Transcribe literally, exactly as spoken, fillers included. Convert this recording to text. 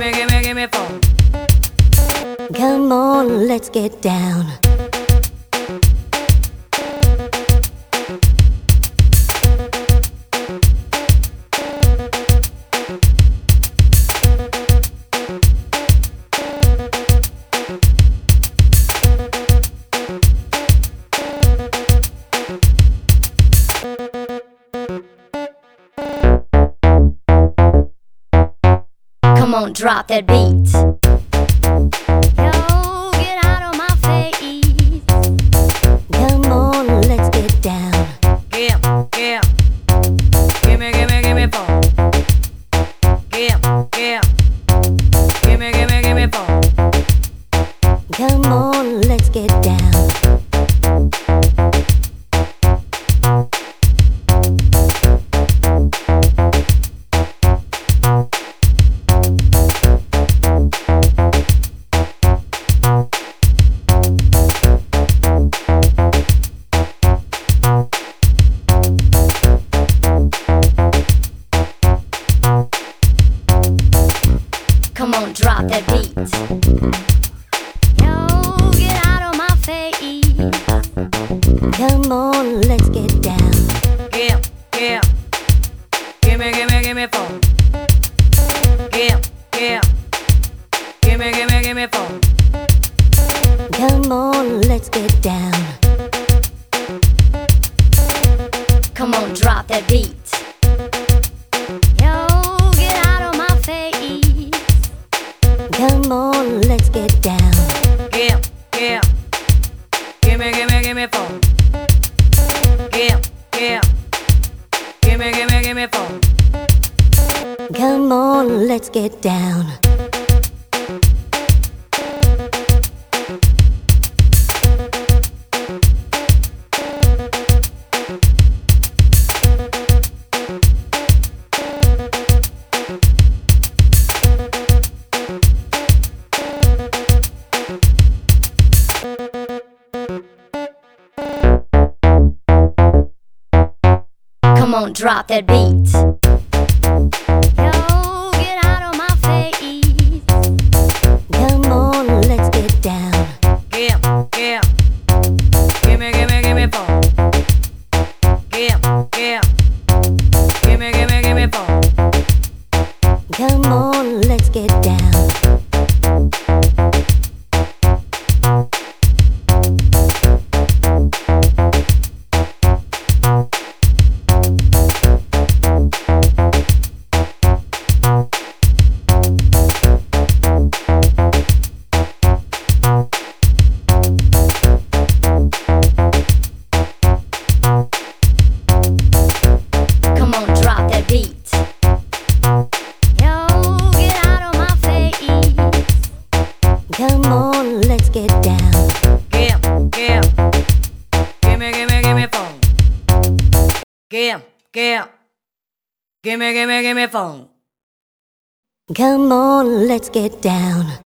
Gimme, gimme, gimme phone. Come on, let's get down. Come on, drop that beat. Yo, get out of my face. Come on, let's get down. Yeah, yeah. Gimme, gimme, gimme phone. Yeah, yeah. Gimme, gimme, gimme phone. Come on, let's get down. Come on, drop that beat. Yo, get out of my face. Come on, let's get down. Yeah, yeah. Gimme, gimme, gimme phone. Yeah, yeah. Gimme, gimme, gimme phone. Come on, let's get down. Come on, drop that beat. Yo, get out of my face. Come on, let's get down. Yeah, yeah. Gimme, gimme, gimme phone. Yeah, yeah. Gimme, gimme, gimme phone. Come on, let's get down. Come on, drop that beat. Yo, get out of my face. Come on, let's get down. Yeah, yeah. Gimme, gimme, gimme phone. Yeah, yeah. Gimme, gimme, gimme phone. Come on, let's get down. Come on, drop that beat. Yo, get out of my face. Come on, let's get down. Yeah, yeah. Gimme, gimme, gimme phone. Yeah, yeah. Gimme, gimme, gimme phone. Come on, let's get down.